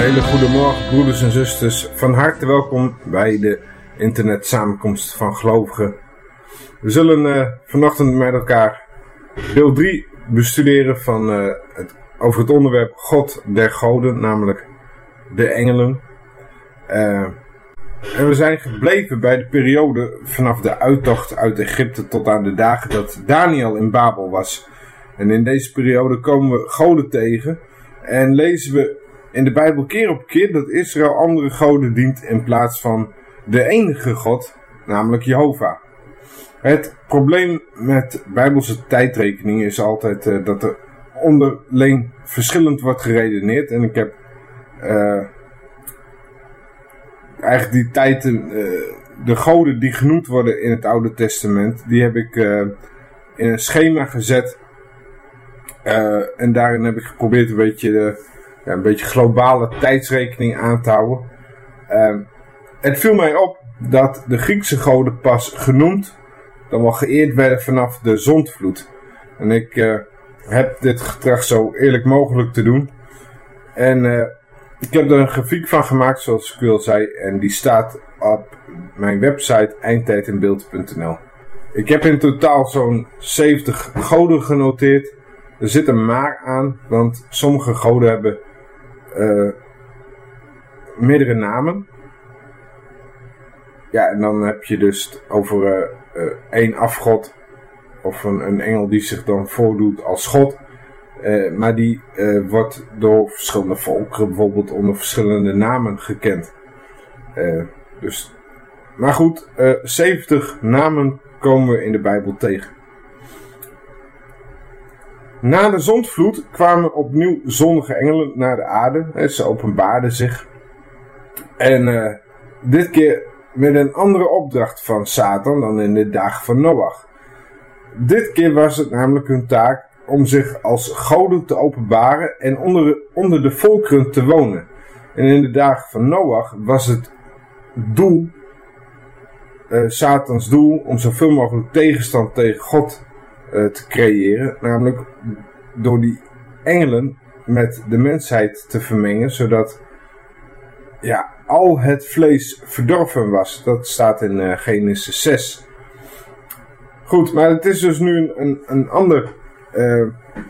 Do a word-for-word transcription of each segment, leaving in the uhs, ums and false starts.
hele goede morgen, broeders en zusters. Van harte welkom bij de internetsamenkomst van gelovigen. We zullen uh, vanochtend met elkaar deel drie bestuderen van, uh, het, over het onderwerp God der goden, namelijk de engelen. Uh, en we zijn gebleven bij de periode vanaf de uittocht uit Egypte tot aan de dagen dat Daniel in Babel was. En in deze periode komen we goden tegen en lezen we in de Bijbel keer op keer dat Israël andere goden dient in plaats van de enige God, namelijk Jehovah. Het probleem met Bijbelse tijdrekening is altijd uh, dat er onderling verschillend wordt geredeneerd. En ik heb uh, eigenlijk die tijden, uh, de goden die genoemd worden in het Oude Testament, die heb ik uh, in een schema gezet. Uh, en daarin heb ik geprobeerd een beetje, uh, ja, een beetje globale tijdsrekening aan te houden. Uh, het viel mij op dat de Griekse goden pas genoemd, dan wel geëerd werden vanaf de zondvloed. En ik uh, heb dit getracht zo eerlijk mogelijk te doen. En uh, ik heb er een grafiek van gemaakt, zoals ik al zei. En die staat op mijn website eindtijdinbeeld punt n l. Ik heb in totaal zo'n zeventig goden genoteerd. Er zit een maar aan, want sommige goden hebben uh, meerdere namen. Ja, en dan heb je dus over uh, uh, één afgod of een, een engel die zich dan voordoet als god. Uh, maar die uh, wordt door verschillende volkeren bijvoorbeeld onder verschillende namen gekend. Uh, dus, maar goed, uh, zeventig namen komen we in de Bijbel tegen. Na de zondvloed kwamen opnieuw zonnige engelen naar de aarde. Hè, ze openbaarden zich. En uh, dit keer met een andere opdracht van Satan dan in de dagen van Noach. Dit keer was het namelijk hun taak om zich als goden te openbaren en onder, onder de volkeren te wonen. En in de dagen van Noach was het doel, uh, Satans doel, om zoveel mogelijk tegenstand tegen God uh, te creëren. Namelijk door die engelen met de mensheid te vermengen, zodat ja, al het vlees verdorven was. Dat staat in uh, Genesis zes. Goed, maar het is dus nu een, een, een, ander, uh,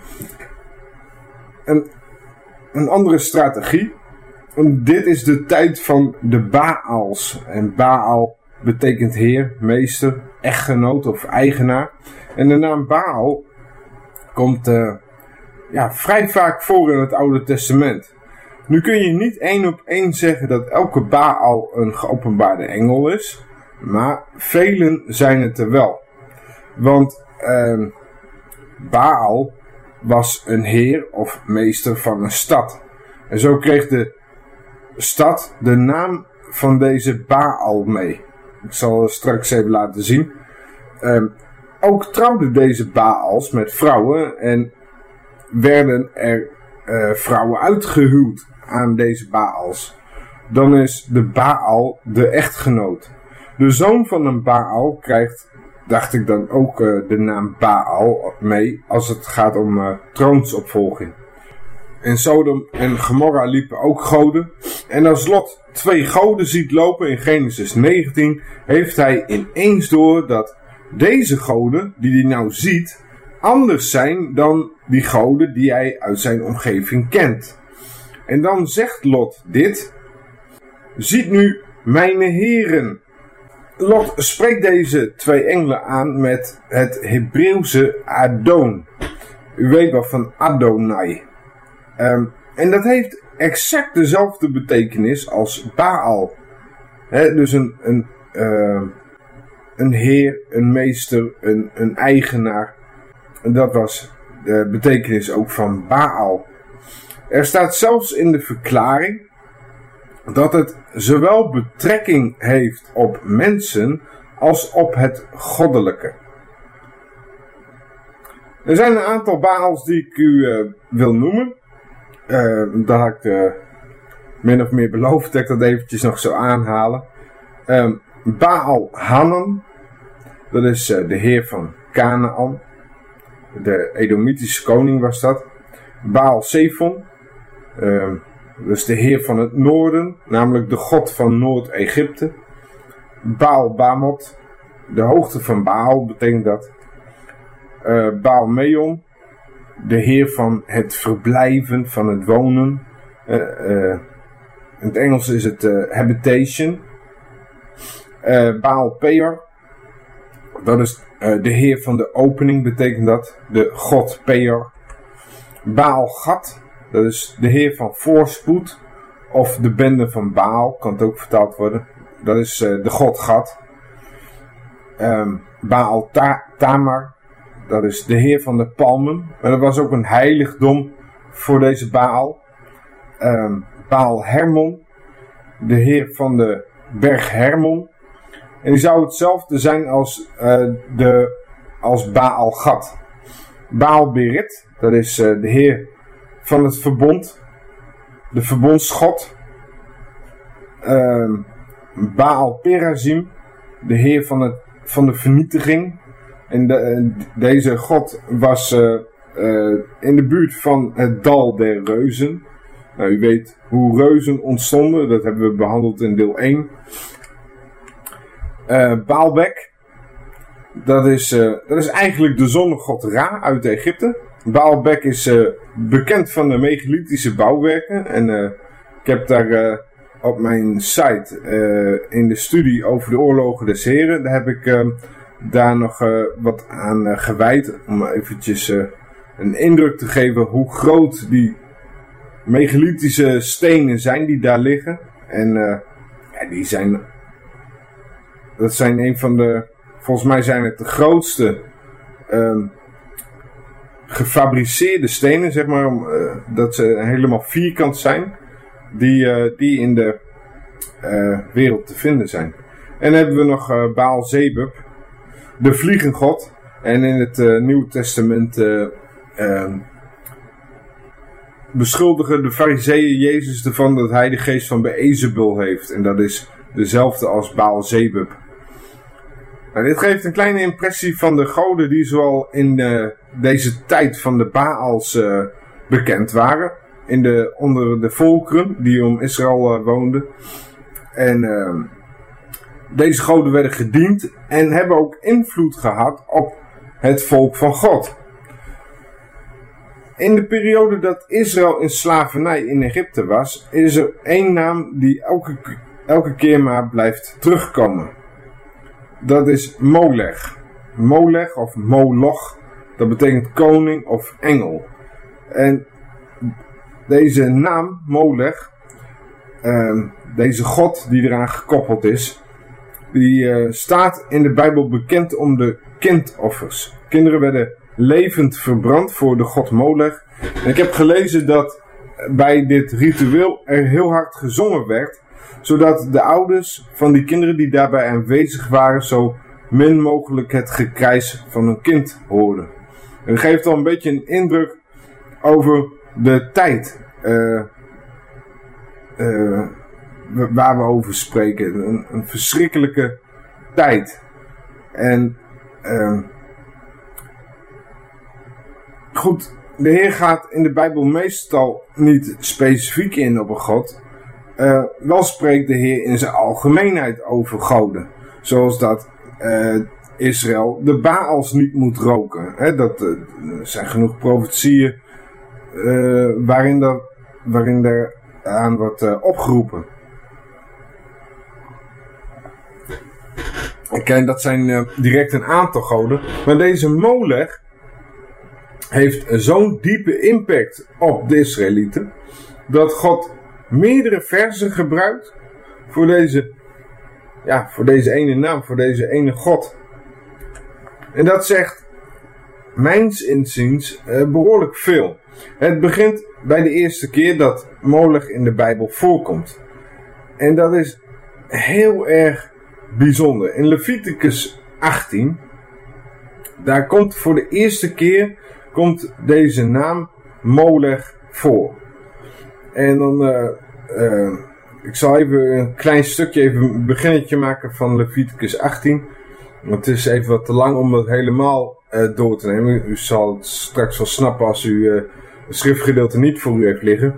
een, een andere strategie. En dit is de tijd van de Baals. En Baal betekent heer, meester, echtgenoot of eigenaar. En de naam Baal komt uh, ja, vrij vaak voor in het Oude Testament. Nu kun je niet één op één zeggen dat elke Baal een geopenbaarde engel is. Maar velen zijn het er wel. Want uh, Baal was een heer of meester van een stad. En zo kreeg de stad de naam van deze Baal mee. Ik zal het straks even laten zien. Uh, ook trouwden deze Baals met vrouwen en werden er uh, vrouwen uitgehuwd aan deze Baals. Dan is de Baal de echtgenoot. De zoon van een Baal krijgt, dacht ik dan ook uh, de naam Baal mee als het gaat om uh, troonsopvolging. In Sodom en Gomorra liepen ook goden. En als Lot twee goden ziet lopen in Genesis negentien, heeft hij ineens door dat deze goden, die hij nou ziet, anders zijn dan die goden die hij uit zijn omgeving kent. En dan zegt Lot dit: ziet nu mijn heren. Lot spreekt deze twee engelen aan met het Hebreeuwse Adon. U weet wel van Adonai. Um, en dat heeft exact dezelfde betekenis als Baal. He, dus een, een, uh, een heer, een meester, een, een eigenaar. En dat was de betekenis ook van Baal. Er staat zelfs in de verklaring dat het zowel betrekking heeft op mensen als op het goddelijke. Er zijn een aantal Baals die ik u uh, wil noemen. Uh, dat had ik uh, min of meer beloofd dat ik dat eventjes nog zou aanhalen. Uh, Baal Hanan, dat is uh, de heer van Canaan. De Edomitische koning was dat. Baal Zephon, uh, dus de heer van het noorden, namelijk de god van Noord-Egypte. Baal Bamot, de hoogte van Baal betekent dat. Uh, Baal Meon, de heer van het verblijven, van het wonen. Uh, uh, in het Engels is het uh, habitation. Uh, Baal Peor, dat is uh, de heer van de opening, betekent dat. De god Peor. Baal Gad, dat is de heer van voorspoed. Of de bende van Baal, kan het ook vertaald worden. Dat is uh, de god Gad. Um, Baal Ta- Tamar, dat is de heer van de palmen. Maar dat was ook een heiligdom voor deze Baal. Um, Baal Hermon, de heer van de berg Hermon. En die zou hetzelfde zijn als, uh, de, als Baal Gad. Baal Berit, dat is uh, de heer van het verbond. De verbondsgod. Uh, Baal Perazim, de heer van, het, van de vernietiging. En de, uh, deze god was uh, uh, in de buurt van het dal der reuzen. Nou, u weet hoe reuzen ontstonden, dat hebben we behandeld in deel één. Uh, Baalbek, dat is, uh, dat is eigenlijk de zonnegod Ra uit Egypte. Baalbek is uh, bekend van de megalithische bouwwerken. En uh, ik heb daar uh, op mijn site uh, in de studie over de oorlogen des Heren, daar heb ik uh, daar nog uh, wat aan uh, gewijd. Om eventjes uh, een indruk te geven hoe groot die megalithische stenen zijn die daar liggen. En uh, ja, die zijn... Dat zijn een van de... Volgens mij zijn het de grootste... Um, gefabriceerde stenen, zeg maar. Uh, dat ze helemaal vierkant zijn. Die, uh, die in de uh, wereld te vinden zijn. En dan hebben we nog uh, Baal Zebub. De vliegengod. En in het uh, Nieuwe Testament... Uh, uh, beschuldigen de fariseeën Jezus ervan dat hij de geest van Beelzebul heeft. En dat is dezelfde als Baal Zebub. Nou, dit geeft een kleine impressie van de goden die zoal in uh, deze tijd van de Baals uh, bekend waren. In de, onder de volkeren die om Israël uh, woonden. En uh, deze goden werden gediend en hebben ook invloed gehad op het volk van God. In de periode dat Israël in slavernij in Egypte was, is er één naam die elke, elke keer maar blijft terugkomen. Dat is Molech. Molech of Moloch, dat betekent koning of engel. En deze naam, Molech, uh, deze god die eraan gekoppeld is, die uh, staat in de Bijbel bekend om de kindoffers. Kinderen werden levend verbrand voor de god Molech. En ik heb gelezen dat bij dit ritueel er heel hard gezongen werd, zodat de ouders van die kinderen die daarbij aanwezig waren zo min mogelijk het gekrijs van een kind hoorden. En dat geeft al een beetje een indruk over de tijd uh, uh, waar we over spreken. Een, een verschrikkelijke tijd. En uh, goed, de Heer gaat in de Bijbel meestal niet specifiek in op een god. Uh, wel spreekt de Heer in zijn algemeenheid over goden. Zoals dat uh, Israël de Baals niet moet roken. Hè, dat, uh, er zijn genoeg profetieën uh, waarin, dat, waarin er aan wordt uh, opgeroepen. Oké, dat zijn uh, direct een aantal goden. Maar deze Molech heeft zo'n diepe impact op de Israëlieten, dat God meerdere versen gebruikt voor deze, ja, voor deze ene naam, voor deze ene God. En dat zegt, mijns inziens, uh, behoorlijk veel. Het begint bij de eerste keer dat Molech in de Bijbel voorkomt. En dat is heel erg bijzonder. In Leviticus achttien, daar komt voor de eerste keer komt deze naam Molech voor. En dan, uh, uh, ik zal even een klein stukje, even een beginnetje maken van Leviticus achttien. Want het is even wat te lang om dat helemaal uh, door te nemen. U zal het straks wel snappen als u uh, het schriftgedeelte niet voor u heeft liggen.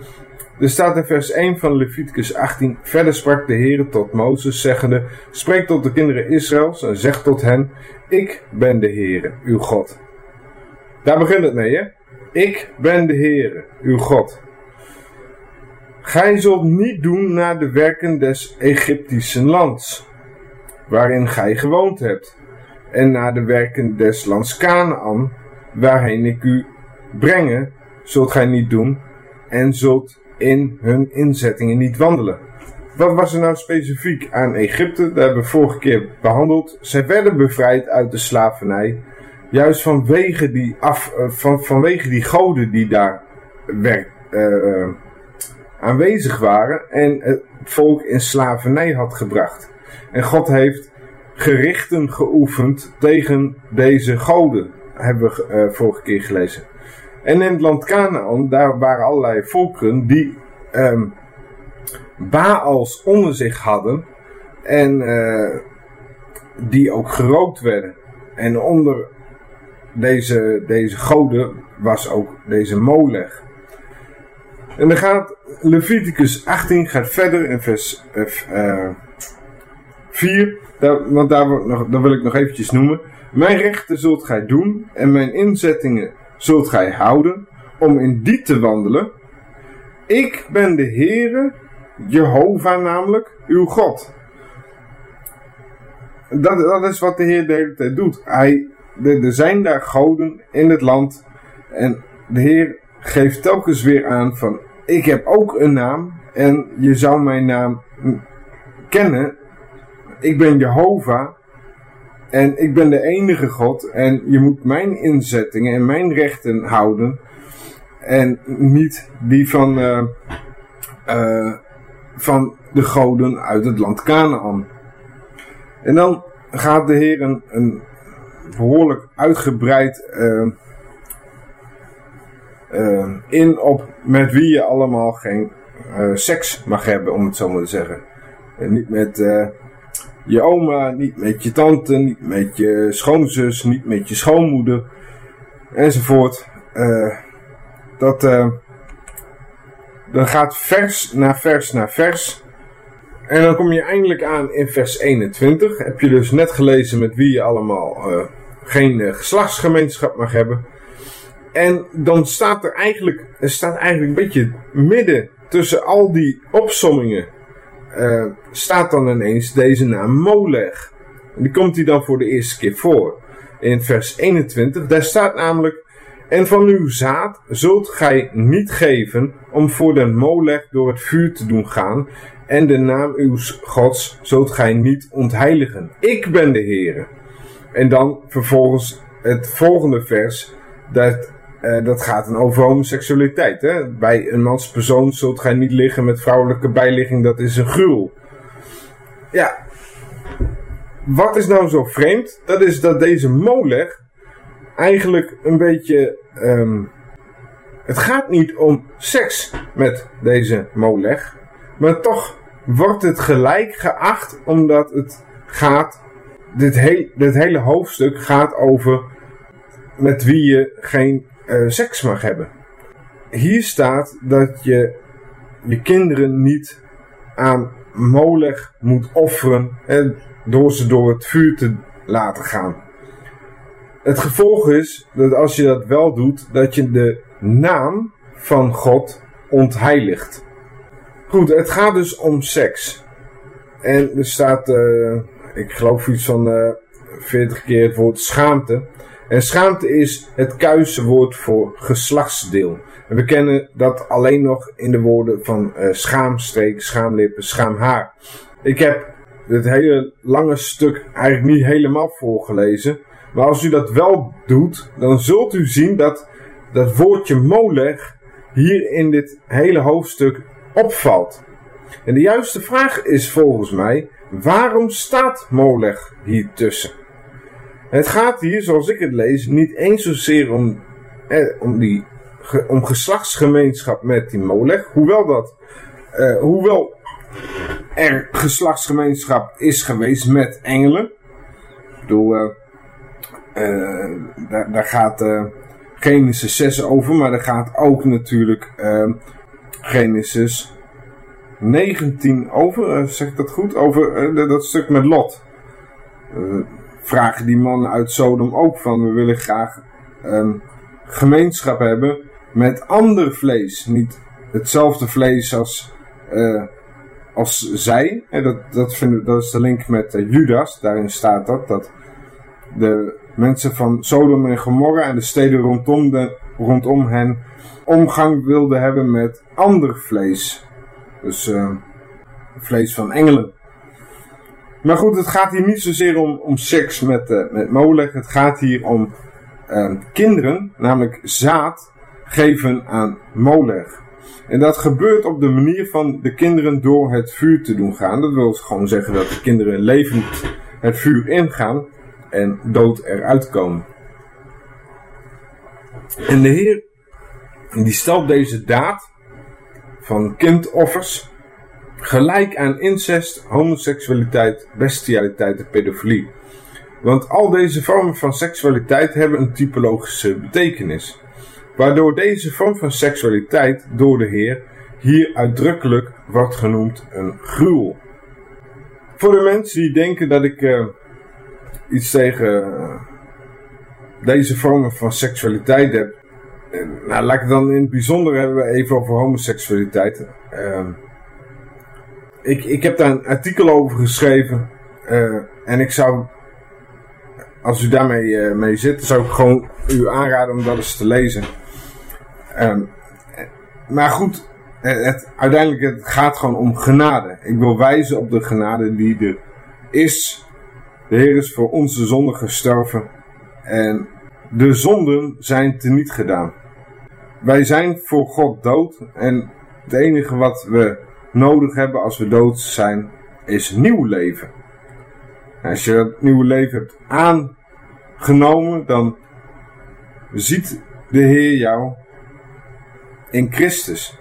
Er staat in vers één van Leviticus achttien. Verder sprak de Heere tot Mozes, zeggende: spreek tot de kinderen Israëls en zeg tot hen: ik ben de Heere, uw God. Daar begint het mee, hè? Ik ben de Heere, uw God. Gij zult niet doen naar de werken des Egyptischen lands, waarin gij gewoond hebt, en naar de werken des lands Kanaan, waarheen ik u brengen, zult gij niet doen, en zult in hun inzettingen niet wandelen. Wat was er nou specifiek aan Egypte? Dat hebben we vorige keer behandeld. Zij werden bevrijd uit de slavernij, juist vanwege die, af, van, vanwege die goden die daar werk, uh, aanwezig waren en het volk in slavernij had gebracht. En God heeft gerichten geoefend tegen deze goden, hebben we uh, vorige keer gelezen. En in het land Kanaan, daar waren allerlei volkeren die um, Baals onder zich hadden en uh, die ook gerookt werden. En onder deze, deze goden was ook deze Molech. En dan gaat Leviticus achttien gaat verder in vers uh, vier, daar, want daar, nog, daar wil ik nog eventjes noemen. Mijn rechten zult gij doen en mijn inzettingen zult gij houden, om in die te wandelen. Ik ben de Heere, Jehovah namelijk, uw God. Dat, dat is wat de Heer de hele tijd doet. Hij, er, er zijn daar goden in het land en de Heer geeft telkens weer aan van: ik heb ook een naam en je zou mijn naam kennen. Ik ben Jehovah en ik ben de enige God en je moet mijn inzettingen en mijn rechten houden en niet die van, uh, uh, van de goden uit het land Kanaan. En dan gaat de Heer een, een behoorlijk uitgebreid uh, uh, in op met wie je allemaal geen uh, seks mag hebben, om het zo maar te zeggen. En niet met uh, je oma, niet met je tante, niet met je schoonzus, niet met je schoonmoeder, enzovoort. Uh, dat, uh, dan gaat vers na vers na vers. En dan kom je eindelijk aan in vers eenentwintig. Heb je dus net gelezen met wie je allemaal uh, geen uh, geslachtsgemeenschap mag hebben. En dan staat er eigenlijk, er staat eigenlijk een beetje midden tussen al die opsommingen. Uh, staat dan ineens deze naam Molech. En die komt hij dan voor de eerste keer voor. In vers eenentwintig. Daar staat namelijk: en van uw zaad zult gij niet geven om voor den Molech door het vuur te doen gaan. En de naam uw gods zult gij niet ontheiligen. Ik ben de Heere. En dan vervolgens het volgende vers. Dat, uh, dat gaat dan over homoseksualiteit. Hè? Bij een manspersoon zult gij niet liggen met vrouwelijke bijligging. Dat is een gruwel. Ja. Wat is nou zo vreemd? Dat is dat deze Molech eigenlijk een beetje... Um, het gaat niet om seks met deze Molech. Maar toch wordt het gelijk geacht, omdat het gaat... Dit, heel, dit hele hoofdstuk gaat over met wie je geen uh, seks mag hebben. Hier staat dat je je kinderen niet aan Molech moet offeren en door ze door het vuur te laten gaan. Het gevolg is dat als je dat wel doet, dat je de naam van God ontheiligt. Goed, het gaat dus om seks. En er staat, uh, ik geloof iets van uh, veertig keer het woord schaamte. En schaamte is het Kuise woord voor geslachtsdeel. En we kennen dat alleen nog in de woorden van uh, schaamstreek, schaamlippen, schaamhaar. Ik heb dit hele lange stuk eigenlijk niet helemaal voorgelezen. Maar als u dat wel doet, dan zult u zien dat dat woordje Molech hier in dit hele hoofdstuk opvalt. En de juiste vraag is volgens mij: waarom staat Molech hier tussen? Het gaat hier, zoals ik het lees, niet eens zozeer om, eh, om, die, ge, om geslachtsgemeenschap met die Molech. Hoewel, dat, uh, hoewel er geslachtsgemeenschap is geweest met engelen. Ik bedoel, uh, uh, daar, daar gaat uh, Genesis zes over, maar daar gaat ook natuurlijk uh, Genesis negentien over, uh, zeg ik dat goed? Over uh, dat stuk met Lot. Uh, vragen die mannen uit Sodom ook van, we willen graag um, gemeenschap hebben met ander vlees. Niet hetzelfde vlees als, uh, als zij. En dat, dat, vinden, dat is de link met uh, Judas. Daarin staat dat, dat de mensen van Sodom en Gomorra en de steden rondom, de, rondom hen omgang wilden hebben met ander vlees. Dus uh, vlees van engelen. Maar goed, het gaat hier niet zozeer om, om seks met, uh, met Molech. Het gaat hier om uh, kinderen, namelijk zaad, geven aan Molech. En dat gebeurt op de manier van de kinderen door het vuur te doen gaan. Dat wil gewoon zeggen dat de kinderen levend het vuur ingaan en dood eruit komen. En de Heer die stelt deze daad van kindoffers gelijk aan incest, homoseksualiteit, bestialiteit en pedofilie. Want al deze vormen van seksualiteit hebben een typologische betekenis. Waardoor deze vorm van seksualiteit door de Heer hier uitdrukkelijk wordt genoemd een gruwel. Voor de mensen die denken dat ik uh, iets tegen uh, deze vormen van seksualiteit heb. Uh, nou, laat ik het dan in het bijzonder hebben even over homoseksualiteit. Uh, ik, ik heb daar een artikel over geschreven. Uh, en ik zou, als u daarmee uh, mee zit, zou ik gewoon u aanraden om dat eens te lezen. Um, maar goed, het, het, uiteindelijk het gaat gewoon om genade. Ik wil wijzen op de genade die er is. De Heer is voor onze zonden gestorven. En de zonden zijn teniet gedaan. Wij zijn voor God dood. En het enige wat we nodig hebben als we dood zijn, is nieuw leven. Als je dat nieuwe leven hebt aangenomen, dan ziet de Heer jou in Christus.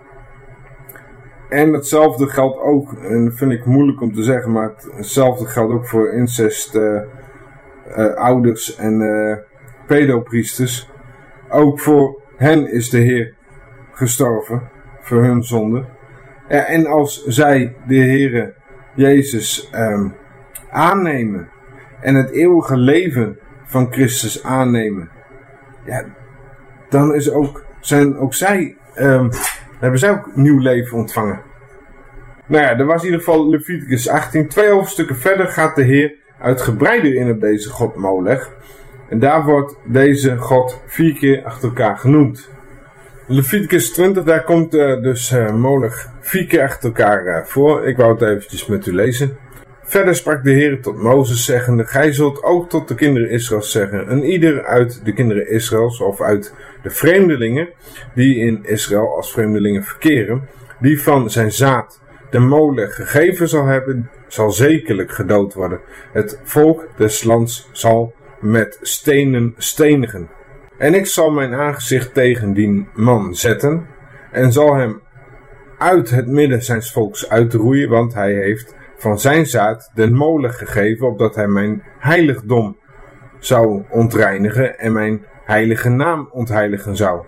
En hetzelfde geldt ook, en dat vind ik moeilijk om te zeggen, maar hetzelfde geldt ook voor incest, uh, uh, ouders en uh, pedopriesters. Ook voor hen is de Heer gestorven, voor hun zonde. Ja, en als zij de Heere Jezus um, aannemen en het eeuwige leven van Christus aannemen, ja, dan is ook zijn ook zij, um, hebben zij ook nieuw leven ontvangen. Nou ja, er was in ieder geval Leviticus achttien. Twee hoofdstukken verder gaat de Heer uitgebreider in op deze god Molech. En daar wordt deze god vier keer achter elkaar genoemd. Leviticus twintig, daar komt uh, dus uh, Molech vier keer achter elkaar uh, voor. Ik wou het eventjes met u lezen. Verder sprak de Heer tot Mozes zeggende: Gij zult ook tot de kinderen Israëls zeggen, en ieder uit de kinderen Israëls of uit de vreemdelingen die in Israël als vreemdelingen verkeren, die van zijn zaad de Molech gegeven zal hebben, zal zekerlijk gedood worden. Het volk des lands zal met stenen stenigen. En ik zal mijn aangezicht tegen die man zetten en zal hem uit het midden zijns volks uitroeien, want hij heeft van zijn zaad de Molech gegeven, opdat hij mijn heiligdom zou ontreinigen en mijn heilige naam ontheiligen zou.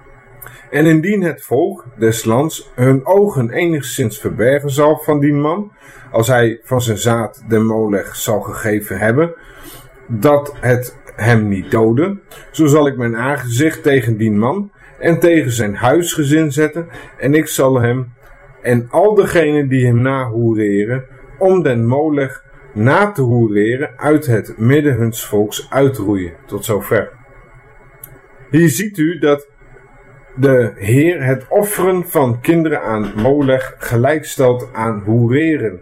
En indien het volk des lands hun ogen enigszins verbergen zal van die man, als hij van zijn zaad de Molech zal gegeven hebben, dat het hem niet doden, zo zal ik mijn aangezicht tegen die man en tegen zijn huisgezin zetten, en ik zal hem en al degenen die hem nahoereren, om den Molech na te hoereren, uit het midden huns volks uitroeien. Tot zover. Hier ziet u dat de Heer het offeren van kinderen aan Molech gelijkstelt aan hoereren.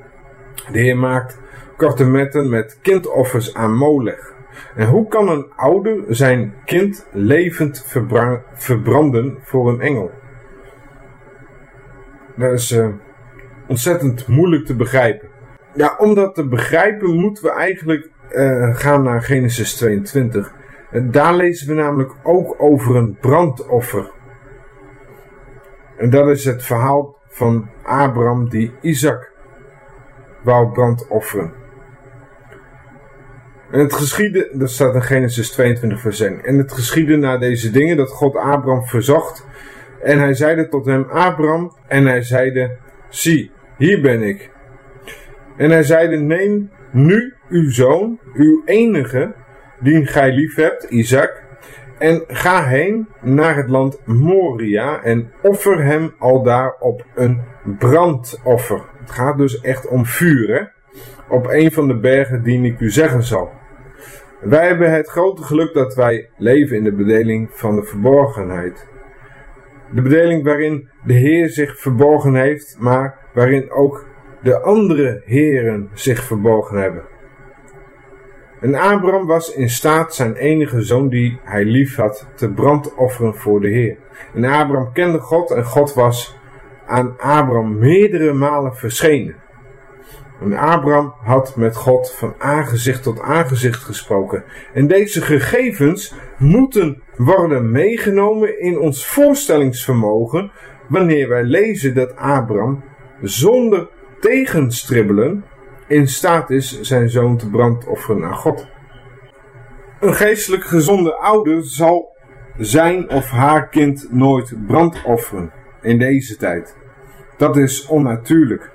De Heer maakt korte metten met kindoffers aan Molech. En hoe kan een ouder zijn kind levend verbra- verbranden voor een engel? Dat is uh, ontzettend moeilijk te begrijpen. Ja, om dat te begrijpen moeten we eigenlijk uh, gaan naar Genesis tweeëntwintig. En daar lezen we namelijk ook over een brandoffer. En dat is het verhaal van Abraham die Isaac wou brandofferen. En het geschiedde, dat staat in Genesis tweeëntwintig vers één. En het geschiedde na deze dingen dat God Abraham verzocht En hij zeide tot hem, Abraham, en hij zeide, zie, hier ben ik. En hij zeide, neem nu uw zoon, uw enige, die gij lief hebt, Isaac, en ga heen naar het land Moria en offer hem aldaar op een brandoffer. Het gaat dus echt om vuur, hè? Op een van de bergen die ik u zeggen zal. Wij hebben het grote geluk dat wij leven in de bedeling van de verborgenheid. De bedeling waarin de Heer zich verborgen heeft, maar waarin ook de andere heren zich verborgen hebben. En Abraham was in staat zijn enige zoon die hij lief had te brandofferen voor de Heer. En Abraham kende God en God was aan Abraham meerdere malen verschenen. En Abraham had met God van aangezicht tot aangezicht gesproken. En deze gegevens moeten worden meegenomen in ons voorstellingsvermogen wanneer wij lezen dat Abraham zonder tegenstribbelen in staat is zijn zoon te brandofferen aan God. Een geestelijk gezonde ouder zal zijn of haar kind nooit brandofferen in deze tijd. Dat is onnatuurlijk.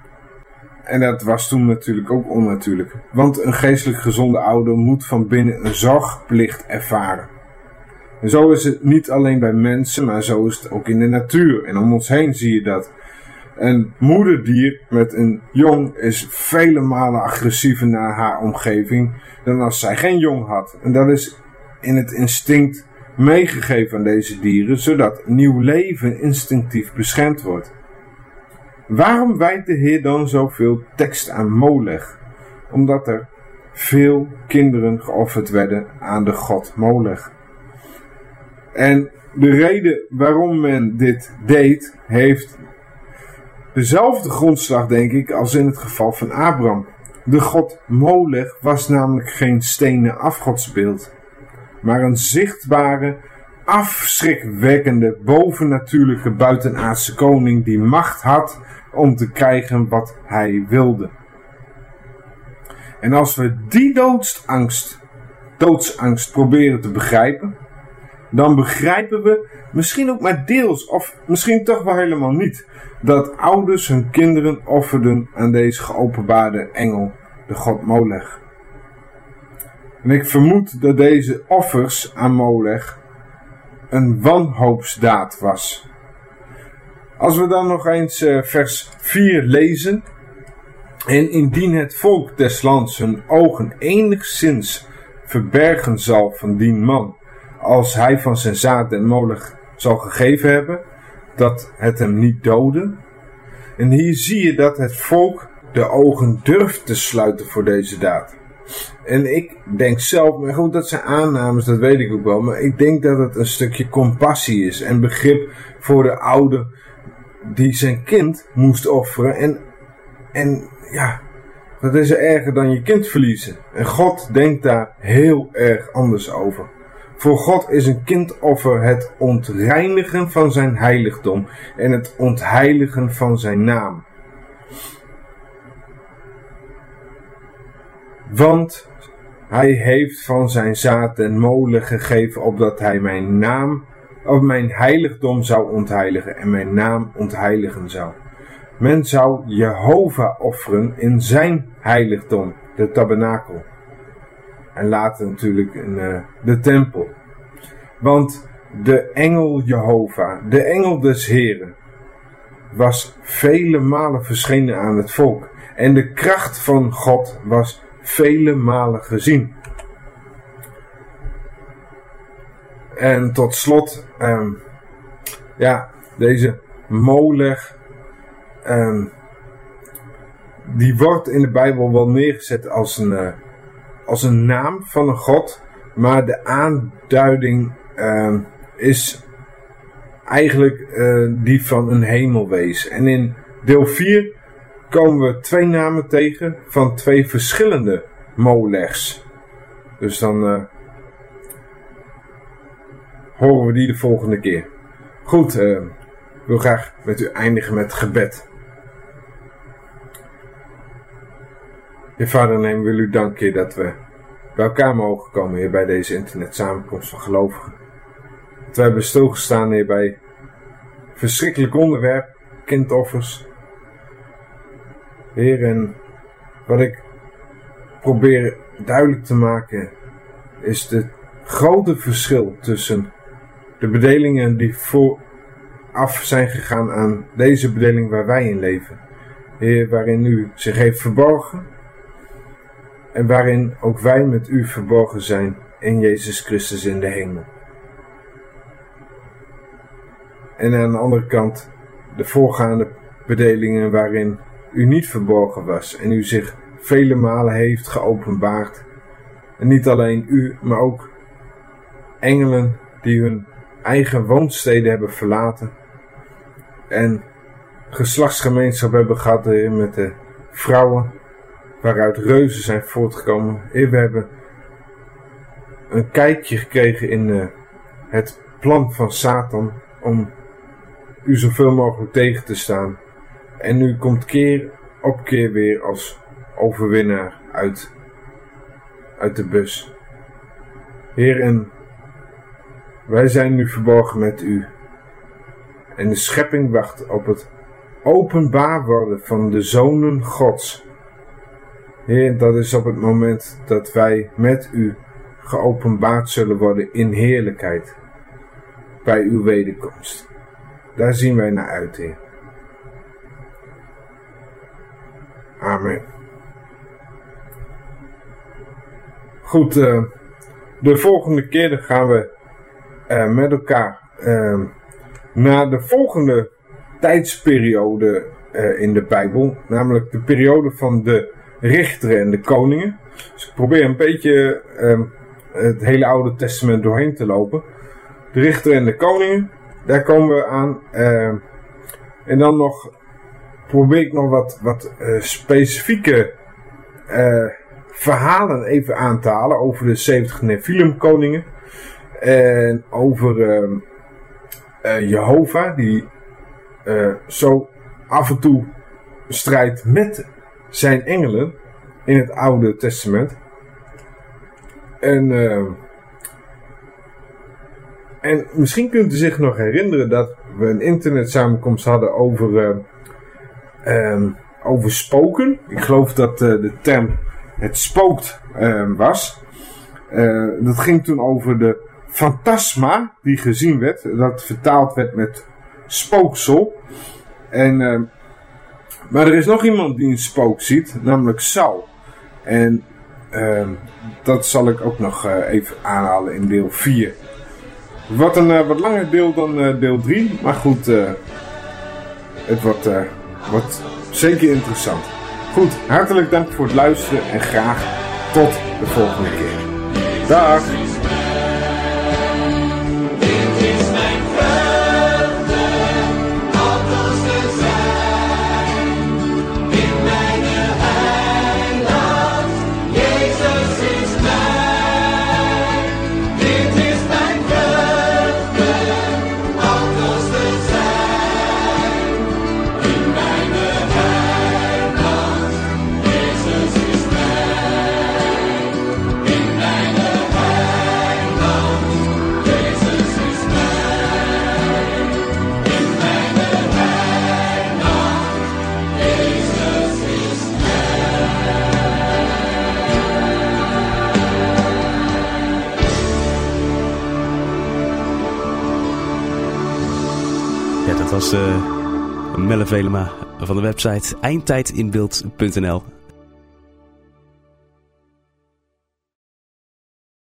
En dat was toen natuurlijk ook onnatuurlijk. Want een geestelijk gezonde ouder moet van binnen een zorgplicht ervaren. En zo is het niet alleen bij mensen, maar zo is het ook in de natuur. En om ons heen zie je dat. Een moederdier met een jong is vele malen agressiever naar haar omgeving dan als zij geen jong had. En dat is in het instinct meegegeven aan deze dieren, zodat nieuw leven instinctief beschermd wordt. Waarom wijdt de Heer dan zoveel tekst aan Molech? Omdat er veel kinderen geofferd werden aan de god Molech. En de reden waarom men dit deed, heeft dezelfde grondslag, denk ik, als in het geval van Abraham. De god Molech was namelijk geen stenen afgodsbeeld, maar een zichtbare, afschrikwekkende, bovennatuurlijke buitenaardse koning die macht had om te krijgen wat hij wilde. En als we die doodsangst, doodsangst proberen te begrijpen, dan begrijpen we misschien ook maar deels, of misschien toch wel helemaal niet, dat ouders hun kinderen offerden aan deze geopenbaarde engel, de god Molech. En ik vermoed dat deze offers aan Molech een wanhoopsdaad was. Als we dan nog eens uh, vers vier lezen. En indien het volk des lands hun ogen enigszins verbergen zal van dien man, als hij van zijn zaad en Molech zal gegeven hebben, dat het hem niet dode. En hier zie je dat het volk de ogen durft te sluiten voor deze daad. En ik denk zelf, maar goed, dat zijn aannames, dat weet ik ook wel, maar ik denk dat het een stukje compassie is en begrip voor de ouder die zijn kind moest offeren. En, en ja, dat is erger dan je kind verliezen. En God denkt daar heel erg anders over. Voor God is een kindoffer het ontreinigen van zijn heiligdom en het ontheiligen van zijn naam. Want hij heeft van zijn zaad den molen gegeven, opdat hij mijn naam, of mijn heiligdom zou ontheiligen en mijn naam ontheiligen zou. Men zou Jehovah offeren in zijn heiligdom, de tabernakel. En later natuurlijk in uh, de tempel. Want de engel Jehovah, de engel des Heren, was vele malen verschenen aan het volk. En de kracht van God was vele malen gezien. En tot slot, um, ja, deze Molech, um, die wordt in de Bijbel wel neergezet als een, uh, als een naam van een god, maar de aanduiding uh, is eigenlijk uh, die van een hemelwezen. En in deel vier komen we twee namen tegen van twee verschillende Molechs. Dus dan uh, horen we die de volgende keer. Goed, uh, ik wil graag met u eindigen met gebed. Heer Vader, neem wil u dank, Heer, dat we bij elkaar mogen komen, Heer, bij deze internet samenkomst van gelovigen. Dat wij hebben stilgestaan, Heer, bij verschrikkelijk onderwerp, kindoffers. Heer, en wat ik probeer duidelijk te maken is het grote verschil tussen de bedelingen die vooraf zijn gegaan aan deze bedeling waar wij in leven. Heer, waarin u zich heeft verborgen en waarin ook wij met u verborgen zijn in Jezus Christus in de hemel. En aan de andere kant de voorgaande bedelingen waarin u niet verborgen was en u zich vele malen heeft geopenbaard. En niet alleen u, maar ook engelen die hun eigen woonsteden hebben verlaten en geslachtsgemeenschap hebben gehad met de vrouwen waaruit reuzen zijn voortgekomen. We hebben een kijkje gekregen in het plan van Satan om u zoveel mogelijk tegen te staan. En u komt keer op keer weer als overwinnaar uit, uit de bus. Heer, en wij zijn nu verborgen met u. En de schepping wacht op het openbaar worden van de zonen Gods. Heer, dat is op het moment dat wij met u geopenbaard zullen worden in heerlijkheid. Bij uw wederkomst. Daar zien wij naar uit, Heer. Amen. Goed, uh, de volgende keer dan gaan we uh, met elkaar uh, naar de volgende tijdsperiode uh, in de Bijbel. Namelijk de periode van de richteren en de koningen. Dus ik probeer een beetje uh, het hele Oude Testament doorheen te lopen. De richteren en de koningen, daar komen we aan. Uh, en dan nog probeer ik nog wat, wat uh, specifieke uh, verhalen even aan te halen over de zeventig Nephilim koningen. En over uh, uh, Jehovah, die uh, zo af en toe strijdt met zijn engelen in het Oude Testament. En, uh, en misschien kunt u zich nog herinneren dat we een internetsamenkomst hadden over, uh, um, over spoken. Ik geloof dat uh, de term het spookt uh, was. Uh, dat ging toen over de fantasma die gezien werd. Dat vertaald werd met spooksel. En, uh, maar er is nog iemand die een spook ziet, namelijk Saul. En uh, dat zal ik ook nog uh, even aanhalen in deel vier. Wat een uh, wat langer deel dan uh, deel drie. Maar goed, uh, het wordt, uh, wordt zeker interessant. Goed, hartelijk dank voor het luisteren en graag tot de volgende keer. Dag! Dat was uh, Melle Velema van de website eindtijdinbeeld punt n l.